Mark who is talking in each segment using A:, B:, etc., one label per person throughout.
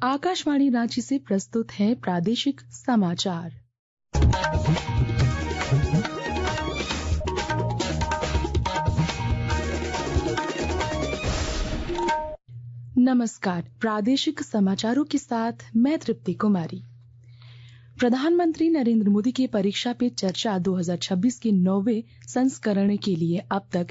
A: आकाशवाणी रांची से प्रस्तुत है प्रादेशिक समाचार। नमस्कार, प्रादेशिक समाचारों के साथ मैं तृप्ति कुमारी। प्रधानमंत्री नरेंद्र मोदी के परीक्षा पे चर्चा 2026 के 9वें संस्करण के लिए अब तक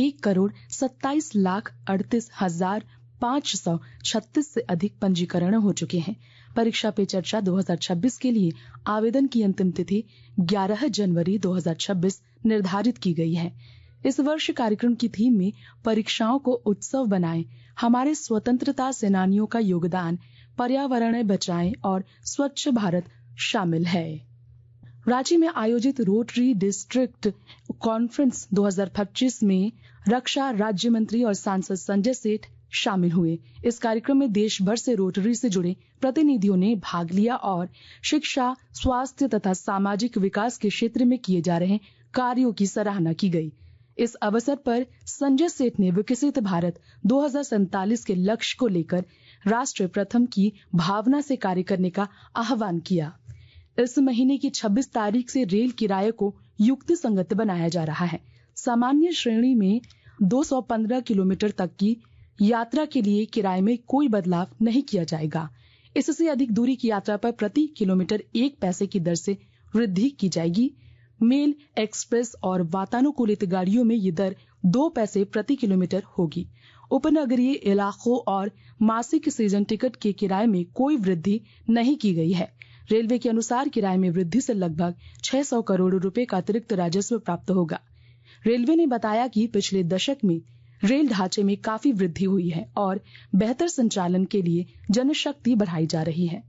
A: 1,27,38,536 से अधिक पंजीकरण हो चुके हैं। परीक्षा पे चर्चा 2026 के लिए आवेदन की अंतिम तिथि 11 जनवरी 2026 निर्धारित की गई है। इस वर्ष कार्यक्रम की थीम में परीक्षाओं को उत्सव बनाएं, हमारे स्वतंत्रता सेनानियों का योगदान, पर्यावरण बचाएं और स्वच्छ भारत शामिल है। रांची में आयोजित रोटरी डिस्ट्रिक्ट कॉन्फ्रेंस 2025 में रक्षा राज्य मंत्री और सांसद संजय सेठ शामिल हुए। इस कार्यक्रम में देश भर से रोटरी से जुड़े प्रतिनिधियों ने भाग लिया और शिक्षा, स्वास्थ्य तथा सामाजिक विकास के क्षेत्र में किए जा रहे कार्यों की सराहना की गई। इस अवसर पर संजय सेठ ने विकसित भारत 2047 के लक्ष्य को लेकर राष्ट्र प्रथम की भावना से कार्य करने का आह्वान किया। इस महीने की 26 तारीख से रेल किराए को युक्तिसंगत बनाया जा रहा है। सामान्य श्रेणी में 215 किलोमीटर तक की यात्रा के लिए किराए में कोई बदलाव नहीं किया जाएगा। इससे अधिक दूरी की यात्रा पर प्रति किलोमीटर 1 पैसे की दर से वृद्धि की जाएगी। मेल, एक्सप्रेस और वातानुकूलित गाड़ियों में ये दर 2 पैसे प्रति किलोमीटर होगी। उपनगरीय इलाकों और मासिक सीजन टिकट के किराए में कोई वृद्धि नहीं की गई है। रेलवे के अनुसार किराए में वृद्धि से लगभग 600 करोड़ रुपए का अतिरिक्त राजस्व प्राप्त होगा। रेलवे ने बताया कि पिछले दशक में रेल ढांचे में काफी वृद्धि हुई है और बेहतर संचालन के लिए जनशक्ति बढ़ाई जा रही है।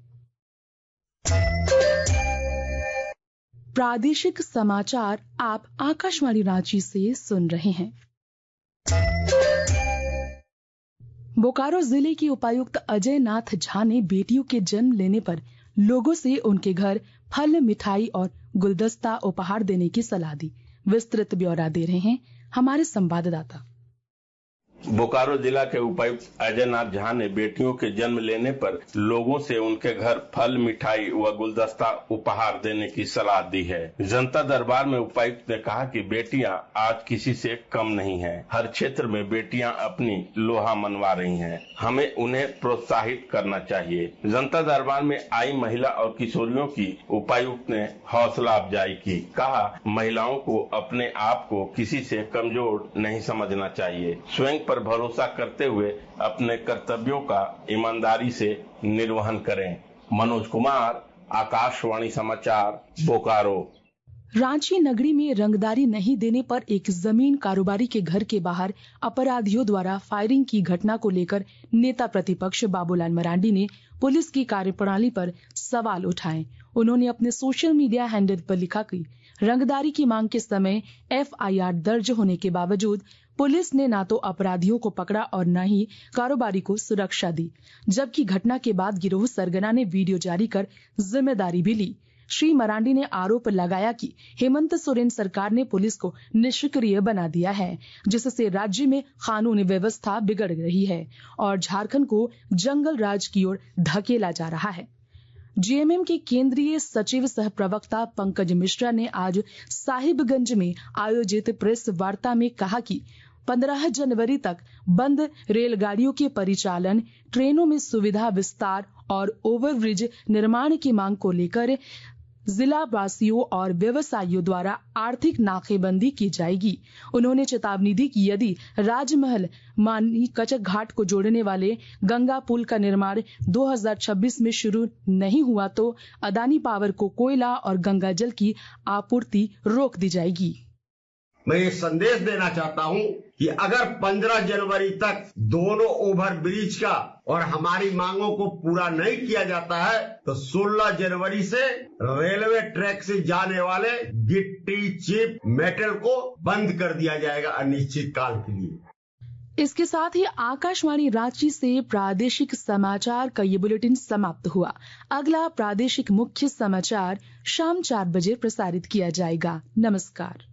A: प्रादेशिक समाचार आप आकाशवाणी रांची से सुन रहे हैं। बोकारो जिले के उपायुक्त अजय नाथ झा ने बेटियों के जन्म लेने पर लोगों से उनके घर फल, मिठाई और गुलदस्ता उपहार देने की सलाह दी। विस्तृत ब्यौरा दे रहे हैं हमारे संवाददाता।
B: बोकारो जिला के उपायुक्त अजय नाथ झा ने बेटियों के जन्म लेने पर लोगों से उनके घर फल, मिठाई व गुलदस्ता उपहार देने की सलाह दी है। जनता दरबार में उपायुक्त ने कहा कि बेटियां आज किसी से कम नहीं हैं। हर क्षेत्र में बेटियां अपनी लोहा मनवा रही हैं। हमें उन्हें प्रोत्साहित करना चाहिए। जनता दरबार में आई महिला और किशोरियों की उपायुक्त ने हौसला अफजाई की। कहा, महिलाओं को अपने आप को किसी से कमजोर नहीं समझना चाहिए। स्वयं पर भरोसा करते हुए अपने कर्तव्यों का ईमानदारी से निर्वहन करें। मनोज कुमार, आकाशवाणी समाचार, बोकारो।
A: रांची नगरी में रंगदारी नहीं देने पर एक जमीन कारोबारी के घर के बाहर अपराधियों द्वारा फायरिंग की घटना को लेकर नेता प्रतिपक्ष बाबूलाल मरांडी ने पुलिस की कार्यप्रणाली पर सवाल उठाए। उन्होंने अपने सोशल मीडिया हैंडल पर लिखा कि रंगदारी की मांग के समय FIR दर्ज होने के बावजूद पुलिस ने ना तो अपराधियों को पकड़ा और न ही कारोबारी को सुरक्षा दी, जबकि घटना के बाद गिरोह सरगना ने वीडियो जारी कर जिम्मेदारी भी ली। श्री मरांडी ने आरोप लगाया कि हेमंत सोरेन सरकार ने पुलिस को निष्क्रिय बना दिया है, जिससे राज्य में कानून व्यवस्था बिगड़ रही है और झारखंड को जंगल राज की ओर धकेला जा रहा है। GMM के केंद्रीय सचिव सह प्रवक्ता पंकज मिश्रा ने आज साहिबगंज में आयोजित प्रेस वार्ता में कहा कि 15 जनवरी तक बंद रेलगाड़ियों के परिचालन, ट्रेनों में सुविधा विस्तार और ओवरब्रिज निर्माण की मांग को लेकर जिला वासियों और व्यवसायियों द्वारा आर्थिक नाकेबंदी की जाएगी। उन्होंने चेतावनी दी कि यदि राजमहल मानी कचक घाट को जोड़ने वाले गंगा पुल का निर्माण 2026 में शुरू नहीं हुआ तो अदानी पावर को कोयला और गंगा जल की आपूर्ति रोक दी जाएगी।
C: मैं ये संदेश देना चाहता हूं कि अगर 15 जनवरी तक दोनों ओवर ब्रिज का और हमारी मांगों को पूरा नहीं किया जाता है तो 16 जनवरी से रेलवे ट्रैक से जाने वाले गिट्टी, चिप, मेटल को बंद कर दिया जाएगा अनिश्चित काल के लिए।
A: इसके साथ ही आकाशवाणी रांची से प्रादेशिक समाचार का ये बुलेटिन समाप्त हुआ। अगला प्रादेशिक मुख्य समाचार शाम 4 बजे प्रसारित किया जाएगा। नमस्कार।